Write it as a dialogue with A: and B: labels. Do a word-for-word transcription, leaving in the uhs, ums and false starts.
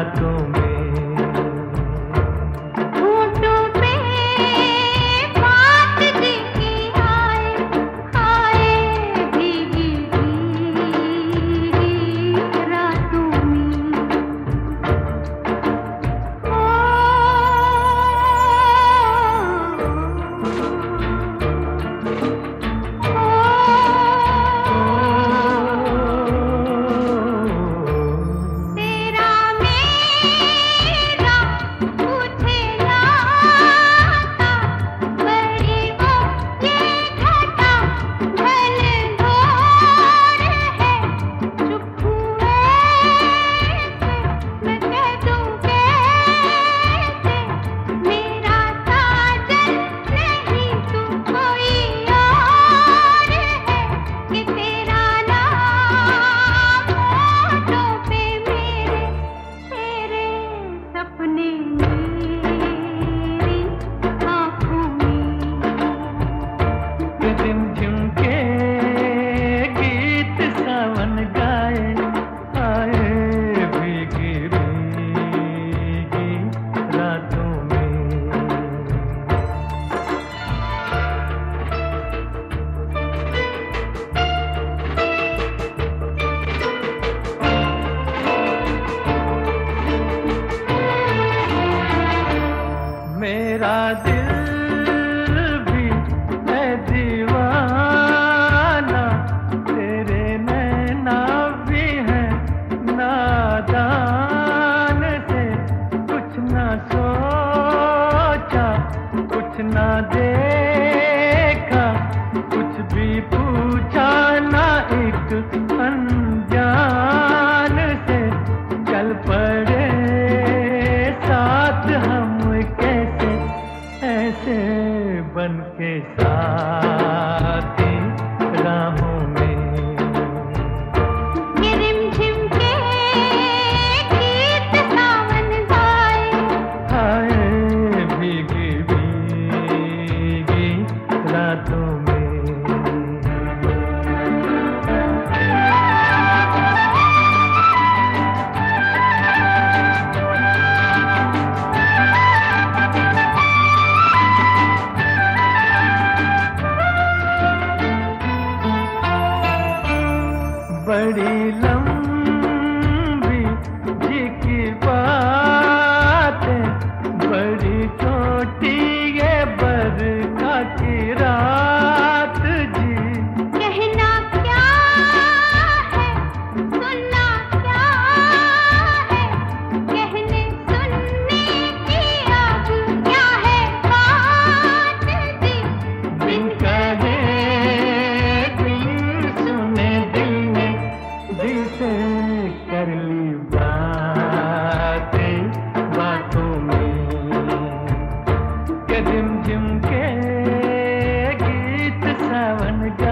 A: रातों में। झिमझिम के गीत सावन गाए, आए भीगी भीगी रातों में। मेरा दिल ना देखा, कुछ भी पूछा ना, एक अनजान से चल पड़े साथ हम, कैसे ऐसे बन के साथी राहों में। बड़ी लंबी जी की बातें, बड़ी छोटी ये बरखा की रात जी।
B: कहना क्या है, सुनना क्या है, कहने सुनने की अब क्या है बात जी।
A: बिन कहे दिल सुने, दिल ने दिल से कर ली बातें बातों में। के झिमझिम के गीत सावन